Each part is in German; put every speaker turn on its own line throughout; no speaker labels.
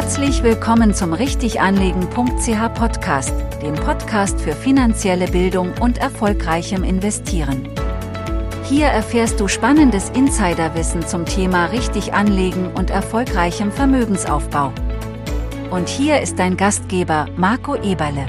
Herzlich willkommen zum Richtiganlegen.ch Podcast, dem Podcast für finanzielle Bildung und erfolgreichem Investieren. Hier erfährst du spannendes Insiderwissen zum Thema richtig anlegen und erfolgreichem Vermögensaufbau. Und hier ist dein Gastgeber Marco Eberle.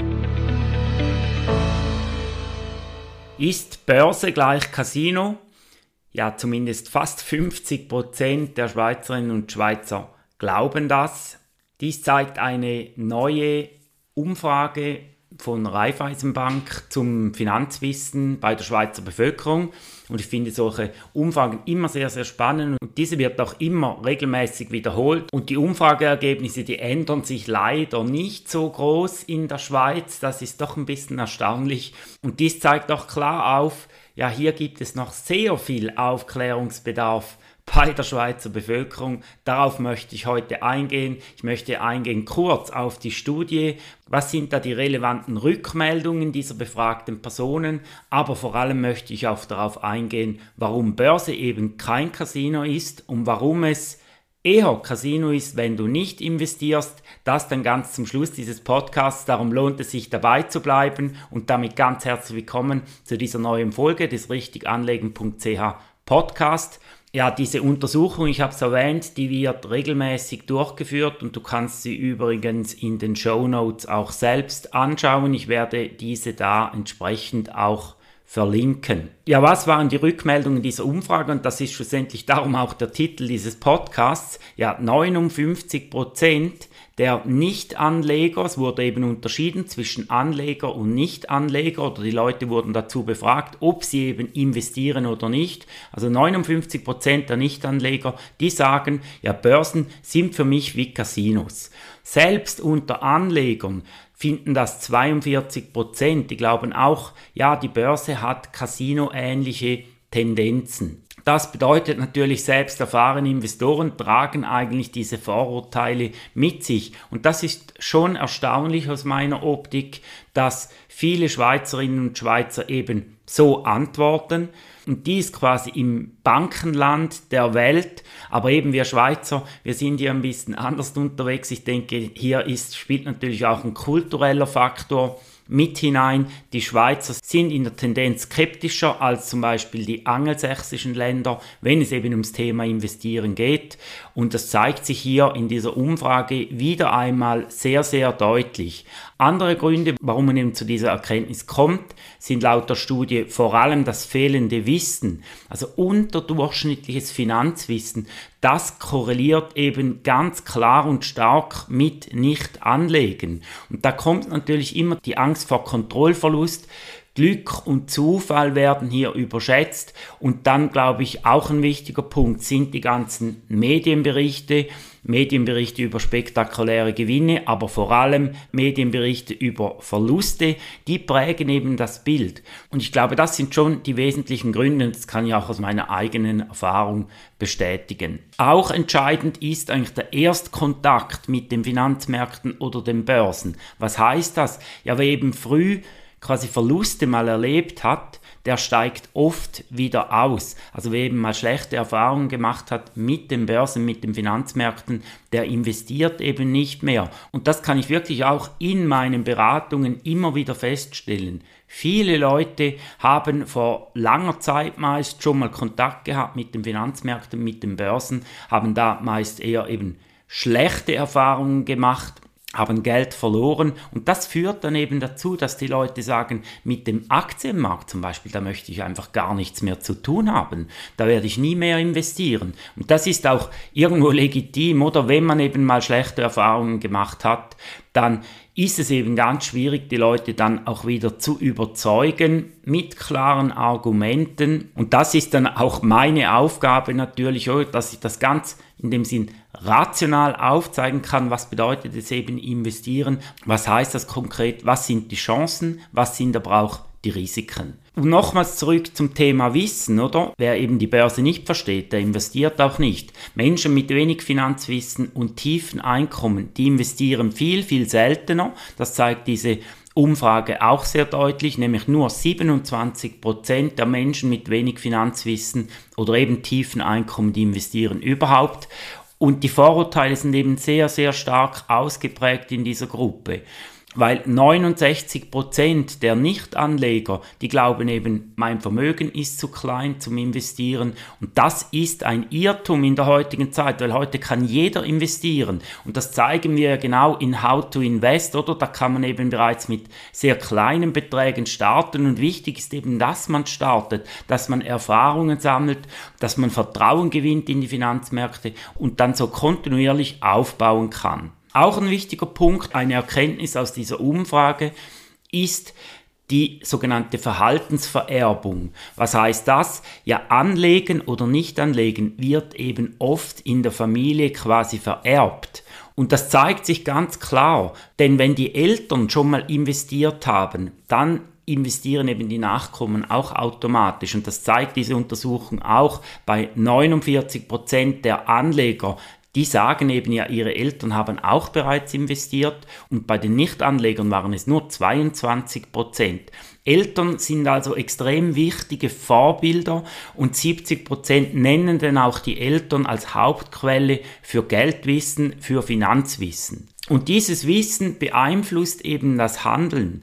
Ist Börse gleich Casino? Ja, zumindest fast 50% der Schweizerinnen und Schweizer glauben das. Dies zeigt eine neue Umfrage von Raiffeisenbank zum Finanzwissen bei der Schweizer Bevölkerung. Und ich finde solche Umfragen immer sehr, sehr spannend. Und diese wird auch immer regelmäßig wiederholt. Und die Umfrageergebnisse, die ändern sich leider nicht so groß in der Schweiz. Das ist doch ein bisschen erstaunlich. Und dies zeigt auch klar auf, ja, hier gibt es noch sehr viel Aufklärungsbedarf bei der Schweizer Bevölkerung. Darauf möchte ich heute eingehen. Ich möchte eingehen kurz auf die Studie. Was sind da die relevanten Rückmeldungen dieser befragten Personen? Aber vor allem möchte ich auch darauf eingehen, warum Börse eben kein Casino ist und warum es eher Casino ist, wenn du nicht investierst. Das dann ganz zum Schluss dieses Podcasts. Darum lohnt es sich, dabei zu bleiben. Und damit ganz herzlich willkommen zu dieser neuen Folge des Richtiganlegen.ch Podcast. Ja, diese Untersuchung, ich habe es erwähnt, die wird regelmäßig durchgeführt und du kannst sie übrigens in den Shownotes auch selbst anschauen. Ich werde diese da entsprechend auch verlinken. Ja, was waren die Rückmeldungen dieser Umfrage? Und das ist schlussendlich darum auch der Titel dieses Podcasts. Ja, 59% der Nicht-Anleger, es wurde eben unterschieden zwischen Anleger und Nicht-Anleger, oder die Leute wurden dazu befragt, ob sie eben investieren oder nicht. Also 59% der Nicht-Anleger, die sagen, ja, Börsen sind für mich wie Casinos. Selbst unter Anlegern finden das 42%. Die glauben auch, ja, die Börse hat Casino-ähnliche Tendenzen. Das bedeutet natürlich, selbst erfahrene Investoren tragen eigentlich diese Vorurteile mit sich. Und das ist schon erstaunlich aus meiner Optik, dass viele Schweizerinnen und Schweizer eben so antworten. Und dies quasi im Bankenland der Welt. Aber eben wir Schweizer, wir sind ja ein bisschen anders unterwegs. Ich denke, hier spielt natürlich auch ein kultureller Faktor mit hinein. Die Schweizer sind in der Tendenz skeptischer als zum Beispiel die angelsächsischen Länder, wenn es eben ums Thema Investieren geht. Und das zeigt sich hier in dieser Umfrage wieder einmal sehr, sehr deutlich. Andere Gründe, warum man eben zu dieser Erkenntnis kommt, sind laut der Studie vor allem das fehlende Wissen, also unterdurchschnittliches Finanzwissen. Das korreliert eben ganz klar und stark mit Nicht-Anlegen. Und da kommt natürlich immer die Angst vor Kontrollverlust. Glück und Zufall werden hier überschätzt. Und dann, glaube ich, auch ein wichtiger Punkt sind die ganzen Medienberichte über spektakuläre Gewinne, aber vor allem Medienberichte über Verluste, die prägen eben das Bild. Und ich glaube, das sind schon die wesentlichen Gründe, und das kann ich auch aus meiner eigenen Erfahrung bestätigen. Auch entscheidend ist eigentlich der Erstkontakt mit den Finanzmärkten oder den Börsen. Was heißt das? Ja, wer eben früh quasi Verluste mal erlebt hat, der steigt oft wieder aus. Also wer eben mal schlechte Erfahrungen gemacht hat mit den Börsen, mit den Finanzmärkten, der investiert eben nicht mehr. Und das kann ich wirklich auch in meinen Beratungen immer wieder feststellen. Viele Leute haben vor langer Zeit meist schon mal Kontakt gehabt mit den Finanzmärkten, mit den Börsen, haben da meist eher eben schlechte Erfahrungen gemacht, haben Geld verloren, und das führt dann eben dazu, dass die Leute sagen, mit dem Aktienmarkt zum Beispiel, da möchte ich einfach gar nichts mehr zu tun haben, da werde ich nie mehr investieren. Und das ist auch irgendwo legitim, oder wenn man eben mal schlechte Erfahrungen gemacht hat, dann ist es eben ganz schwierig, die Leute dann auch wieder zu überzeugen mit klaren Argumenten. Und das ist dann auch meine Aufgabe natürlich, dass ich das ganz in dem Sinn rational aufzeigen kann, was bedeutet es eben investieren, was heißt das konkret, was sind die Chancen, was sind aber auch die Risiken. Und nochmals zurück zum Thema Wissen, oder? Wer eben die Börse nicht versteht, der investiert auch nicht. Menschen mit wenig Finanzwissen und tiefen Einkommen, die investieren viel, viel seltener. Das zeigt diese Umfrage auch sehr deutlich, nämlich nur 27% der Menschen mit wenig Finanzwissen oder eben tiefen Einkommen, die investieren überhaupt. Und die Vorurteile sind eben sehr, sehr stark ausgeprägt in dieser Gruppe. Weil 69% der Nichtanleger, die glauben eben, mein Vermögen ist zu klein zum Investieren. Und das ist ein Irrtum in der heutigen Zeit, weil heute kann jeder investieren. Und das zeigen wir genau in How to Invest, oder? Da kann man eben bereits mit sehr kleinen Beträgen starten. Und wichtig ist eben, dass man startet, dass man Erfahrungen sammelt, dass man Vertrauen gewinnt in die Finanzmärkte und dann so kontinuierlich aufbauen kann. Auch ein wichtiger Punkt, eine Erkenntnis aus dieser Umfrage, ist die sogenannte Verhaltensvererbung. Was heißt das? Ja, anlegen oder nicht anlegen wird eben oft in der Familie quasi vererbt. Und das zeigt sich ganz klar, denn wenn die Eltern schon mal investiert haben, dann investieren eben die Nachkommen auch automatisch. Und das zeigt diese Untersuchung auch bei 49% der Anleger. Die sagen eben ja, ihre Eltern haben auch bereits investiert und bei den Nichtanlegern waren es nur 22%. Eltern sind also extrem wichtige Vorbilder und 70% nennen dann auch die Eltern als Hauptquelle für Geldwissen, für Finanzwissen. Und dieses Wissen beeinflusst eben das Handeln.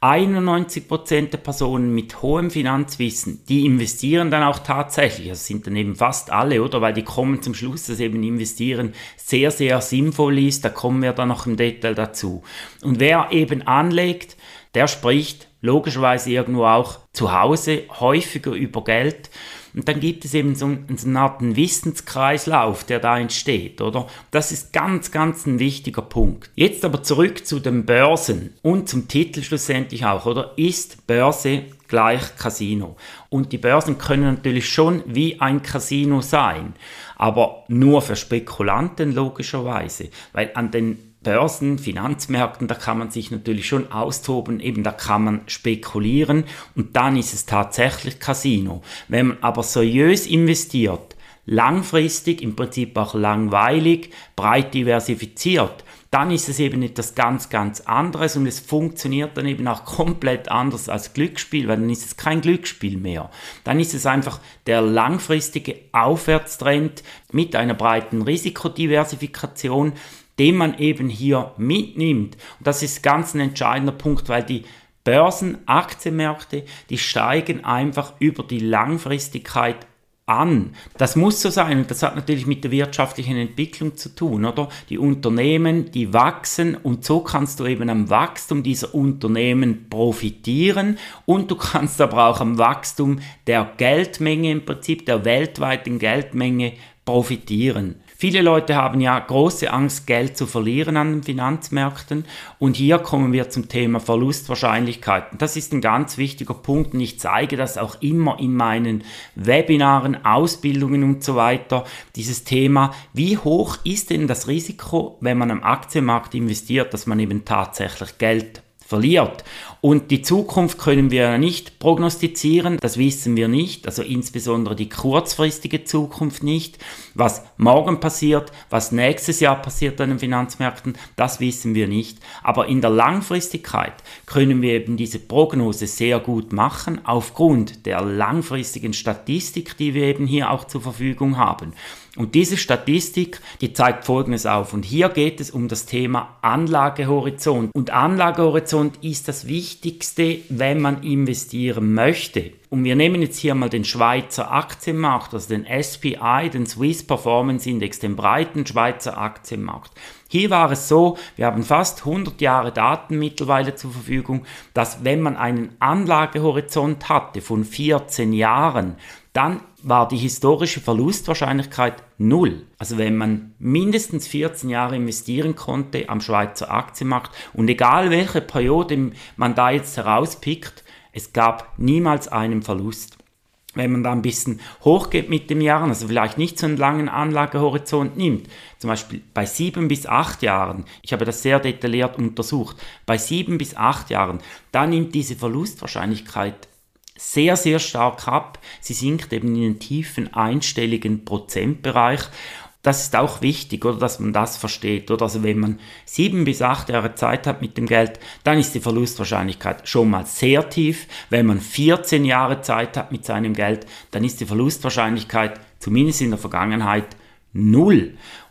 91% der Personen mit hohem Finanzwissen, die investieren dann auch tatsächlich. Das sind dann eben fast alle, oder? Weil die kommen zum Schluss, dass eben Investieren sehr, sehr sinnvoll ist. Da kommen wir dann noch im Detail dazu. Und wer eben anlegt, der spricht logischerweise irgendwo auch zu Hause häufiger über Geld. Und dann gibt es eben so eine Art Wissenskreislauf, der da entsteht, oder? Das ist ganz, ganz ein wichtiger Punkt. Jetzt aber zurück zu den Börsen und zum Titel schlussendlich auch, oder? Ist Börse gleich Casino? Und die Börsen können natürlich schon wie ein Casino sein, aber nur für Spekulanten logischerweise, weil an den Börsen, Finanzmärkten, da kann man sich natürlich schon austoben, eben da kann man spekulieren und dann ist es tatsächlich Casino. Wenn man aber seriös investiert, langfristig, im Prinzip auch langweilig, breit diversifiziert, dann ist es eben etwas ganz, ganz anderes und es funktioniert dann eben auch komplett anders als Glücksspiel, weil dann ist es kein Glücksspiel mehr. Dann ist es einfach der langfristige Aufwärtstrend mit einer breiten Risikodiversifikation, den man eben hier mitnimmt. Und das ist ganz ein entscheidender Punkt, weil die Börsen, Aktienmärkte, die steigen einfach über die Langfristigkeit an. Das muss so sein und das hat natürlich mit der wirtschaftlichen Entwicklung zu tun, oder? Die Unternehmen, die wachsen und so kannst du eben am Wachstum dieser Unternehmen profitieren und du kannst aber auch am Wachstum der Geldmenge, im Prinzip der weltweiten Geldmenge profitieren. Viele Leute haben ja große Angst, Geld zu verlieren an den Finanzmärkten und hier kommen wir zum Thema Verlustwahrscheinlichkeiten. Das ist ein ganz wichtiger Punkt und ich zeige das auch immer in meinen Webinaren, Ausbildungen und so weiter. Dieses Thema, wie hoch ist denn das Risiko, wenn man am Aktienmarkt investiert, dass man eben tatsächlich Geld verliert. Und die Zukunft können wir nicht prognostizieren, das wissen wir nicht, also insbesondere die kurzfristige Zukunft nicht. Was morgen passiert, was nächstes Jahr passiert an den Finanzmärkten, das wissen wir nicht. Aber in der Langfristigkeit können wir eben diese Prognose sehr gut machen, aufgrund der langfristigen Statistik, die wir eben hier auch zur Verfügung haben. Und diese Statistik, die zeigt Folgendes auf. Und hier geht es um das Thema Anlagehorizont. Und Anlagehorizont ist das Wichtigste, wenn man investieren möchte. Und wir nehmen jetzt hier mal den Schweizer Aktienmarkt, also den SPI, den Swiss Performance Index, den breiten Schweizer Aktienmarkt. Hier war es so, wir haben fast 100 Jahre Daten mittlerweile zur Verfügung, dass wenn man einen Anlagehorizont hatte von 14 Jahren, dann war die historische Verlustwahrscheinlichkeit 0. Also wenn man mindestens 14 Jahre investieren konnte am Schweizer Aktienmarkt und egal welche Periode man da jetzt herauspickt, es gab niemals einen Verlust. Wenn man da ein bisschen hochgeht mit den Jahren, also vielleicht nicht so einen langen Anlagehorizont nimmt, zum Beispiel bei 7 bis 8 Jahren, ich habe das sehr detailliert untersucht, bei 7 bis 8 Jahren, da nimmt diese Verlustwahrscheinlichkeit sehr, sehr stark ab. Sie sinkt eben in den tiefen einstelligen Prozentbereich. Das ist auch wichtig, oder, dass man das versteht. Oder? Also wenn man 7 bis 8 Jahre Zeit hat mit dem Geld, dann ist die Verlustwahrscheinlichkeit schon mal sehr tief. Wenn man 14 Jahre Zeit hat mit seinem Geld, dann ist die Verlustwahrscheinlichkeit, zumindest in der Vergangenheit, 0.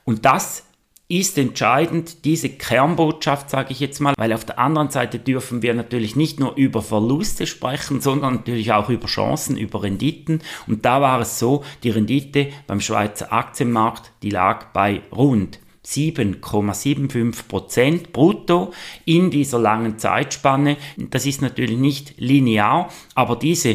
Und das ist entscheidend, diese Kernbotschaft, sage ich jetzt mal, weil auf der anderen Seite dürfen wir natürlich nicht nur über Verluste sprechen, sondern natürlich auch über Chancen, über Renditen. Und da war es so, die Rendite beim Schweizer Aktienmarkt, die lag bei rund 7,75% brutto in dieser langen Zeitspanne. Das ist natürlich nicht linear, aber diese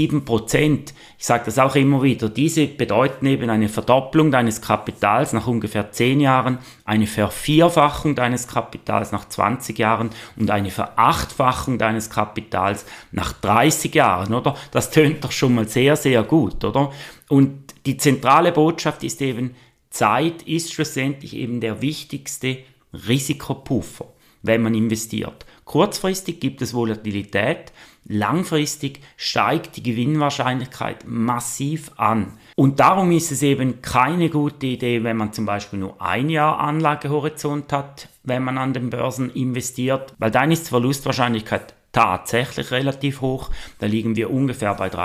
7%, ich sage das auch immer wieder, diese bedeuten eben eine Verdopplung deines Kapitals nach ungefähr 10 Jahren, eine Vervierfachung deines Kapitals nach 20 Jahren und eine Verachtfachung deines Kapitals nach 30 Jahren, oder? Das tönt doch schon mal sehr, sehr gut, oder? Und die zentrale Botschaft ist eben, Zeit ist schlussendlich eben der wichtigste Risikopuffer, wenn man investiert. Kurzfristig gibt es Volatilität, langfristig steigt die Gewinnwahrscheinlichkeit massiv an. Und darum ist es eben keine gute Idee, wenn man zum Beispiel nur 1 Jahr Anlagehorizont hat, wenn man an den Börsen investiert, weil dann ist die Verlustwahrscheinlichkeit tatsächlich relativ hoch. Da liegen wir ungefähr bei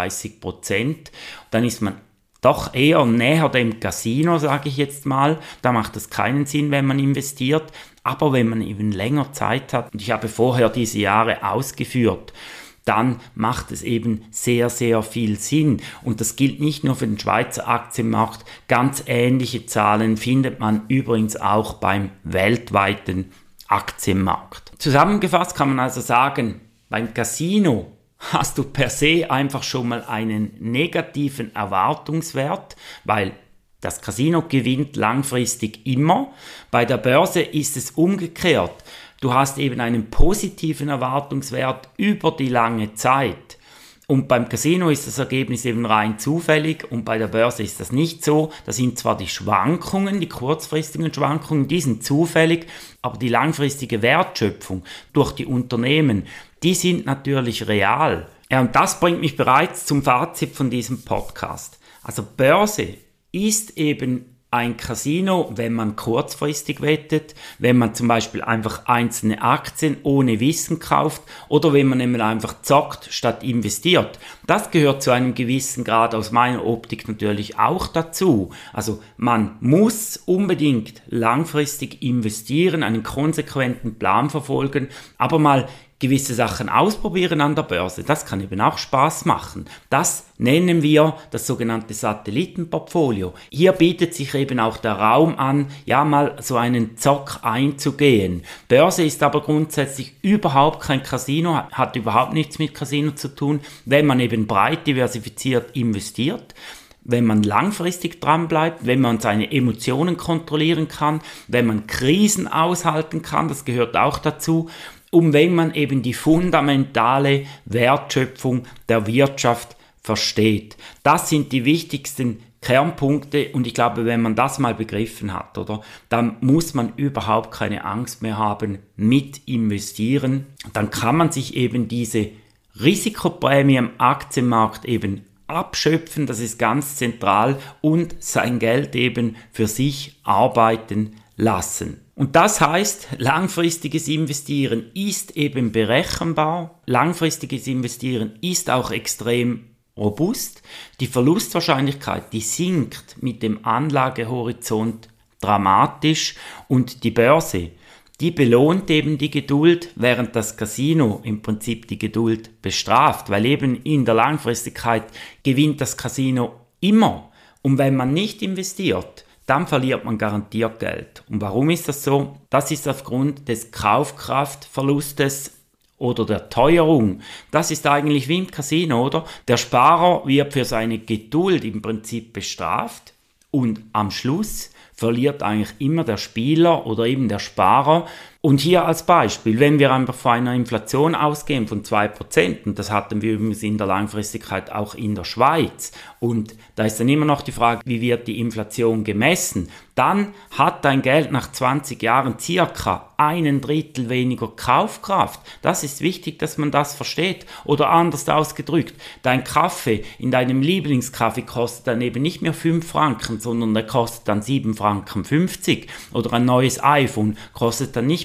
30%. Dann ist man doch eher näher dem Casino, sage ich jetzt mal. Da macht es keinen Sinn, wenn man investiert. Aber wenn man eben länger Zeit hat, und ich habe vorher diese Jahre ausgeführt, dann macht es eben sehr, sehr viel Sinn. Und das gilt nicht nur für den Schweizer Aktienmarkt. Ganz ähnliche Zahlen findet man übrigens auch beim weltweiten Aktienmarkt. Zusammengefasst kann man also sagen, beim Casino hast du per se einfach schon mal einen negativen Erwartungswert, weil das Casino gewinnt langfristig immer. Bei der Börse ist es umgekehrt. Du hast eben einen positiven Erwartungswert über die lange Zeit. Und beim Casino ist das Ergebnis eben rein zufällig und bei der Börse ist das nicht so. Da sind zwar die Schwankungen, die kurzfristigen Schwankungen, die sind zufällig, aber die langfristige Wertschöpfung durch die Unternehmen, die sind natürlich real. Ja, und das bringt mich bereits zum Fazit von diesem Podcast. Also Börse ist eben ein Casino, wenn man kurzfristig wettet, wenn man zum Beispiel einfach einzelne Aktien ohne Wissen kauft oder wenn man eben einfach zockt statt investiert. Das gehört zu einem gewissen Grad aus meiner Optik natürlich auch dazu. Also man muss unbedingt langfristig investieren, einen konsequenten Plan verfolgen, aber mal gewisse Sachen ausprobieren an der Börse, das kann eben auch Spaß machen. Das nennen wir das sogenannte Satellitenportfolio. Hier bietet sich eben auch der Raum an, ja mal so einen Zock einzugehen. Börse ist aber grundsätzlich überhaupt kein Casino, hat überhaupt nichts mit Casino zu tun, wenn man eben breit diversifiziert investiert. Wenn man langfristig dran bleibt, wenn man seine Emotionen kontrollieren kann, wenn man Krisen aushalten kann, das gehört auch dazu. Und wenn man eben die fundamentale Wertschöpfung der Wirtschaft versteht. Das sind die wichtigsten Kernpunkte und ich glaube, wenn man das mal begriffen hat, oder, dann muss man überhaupt keine Angst mehr haben mit investieren. Dann kann man sich eben diese Risikoprämie am Aktienmarkt eben abschöpfen, das ist ganz zentral, und sein Geld eben für sich arbeiten lassen. Und das heißt, langfristiges Investieren ist eben berechenbar, langfristiges Investieren ist auch extrem robust. Die Verlustwahrscheinlichkeit, die sinkt mit dem Anlagehorizont dramatisch und die Börse, die belohnt eben die Geduld, während das Casino im Prinzip die Geduld bestraft, weil eben in der Langfristigkeit gewinnt das Casino immer. Und wenn man nicht investiert, dann verliert man garantiert Geld. Und warum ist das so? Das ist aufgrund des Kaufkraftverlustes oder der Teuerung. Das ist eigentlich wie im Casino, oder? Der Sparer wird für seine Geduld im Prinzip bestraft und am Schluss verliert eigentlich immer der Spieler oder eben der Sparer. Und hier als Beispiel, wenn wir einfach von einer Inflation ausgehen von 2%, und das hatten wir übrigens in der Langfristigkeit auch in der Schweiz, und da ist dann immer noch die Frage, wie wird die Inflation gemessen, dann hat dein Geld nach 20 Jahren circa 1/3 weniger Kaufkraft. Das ist wichtig, dass man das versteht. Oder anders ausgedrückt, dein Kaffee in deinem Lieblingskaffee kostet dann eben nicht mehr 5 Franken, sondern der kostet dann 7,50 Franken. Oder ein neues iPhone kostet dann nicht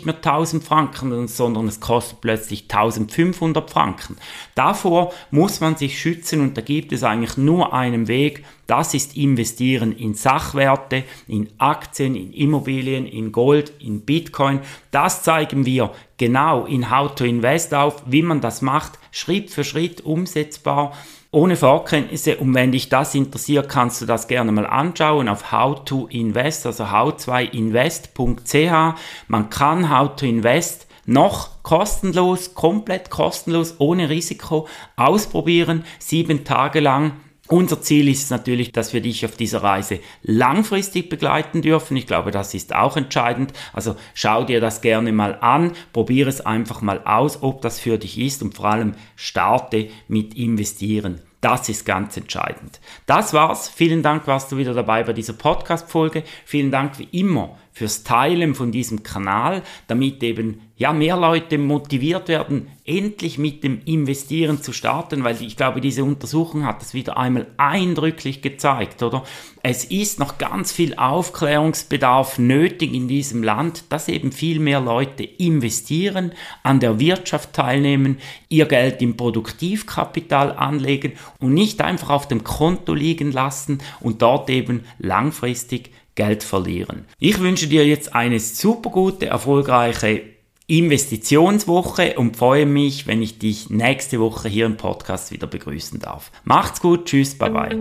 nicht mehr 1000 Franken, sondern es kostet plötzlich 1500 Franken. Davor muss man sich schützen und da gibt es eigentlich nur einen Weg. Das ist investieren in Sachwerte, in Aktien, in Immobilien, in Gold, in Bitcoin. Das zeigen wir genau in How to Invest auf, wie man das macht, Schritt für Schritt umsetzbar, ohne Vorkenntnisse. Und wenn dich das interessiert, kannst du das gerne mal anschauen auf How to Invest, also how2invest.ch. Man kann How to Invest noch kostenlos, komplett kostenlos, ohne Risiko ausprobieren, 7 Tage lang. Unser Ziel ist natürlich, dass wir dich auf dieser Reise langfristig begleiten dürfen. Ich glaube, das ist auch entscheidend. Also schau dir das gerne mal an, probiere es einfach mal aus, ob das für dich ist und vor allem starte mit Investieren. Das ist ganz entscheidend. Das war's. Vielen Dank, warst du wieder dabei bei dieser Podcast-Folge. Vielen Dank wie immer fürs Teilen von diesem Kanal, damit eben mehr Leute motiviert werden, endlich mit dem Investieren zu starten, weil ich glaube, diese Untersuchung hat das wieder einmal eindrücklich gezeigt, oder? Es ist noch ganz viel Aufklärungsbedarf nötig in diesem Land, dass eben viel mehr Leute investieren, an der Wirtschaft teilnehmen, ihr Geld im Produktivkapital anlegen und nicht einfach auf dem Konto liegen lassen und dort eben langfristig Geld verlieren. Ich wünsche dir jetzt eine super gute, erfolgreiche Investitionswoche und freue mich, wenn ich dich nächste Woche hier im Podcast wieder begrüßen darf. Macht's gut, tschüss, bye bye.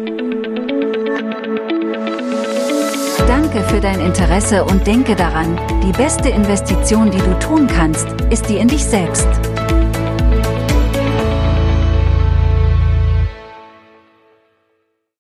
Danke für dein Interesse und denke daran, die beste Investition, die du tun kannst, ist die in dich selbst.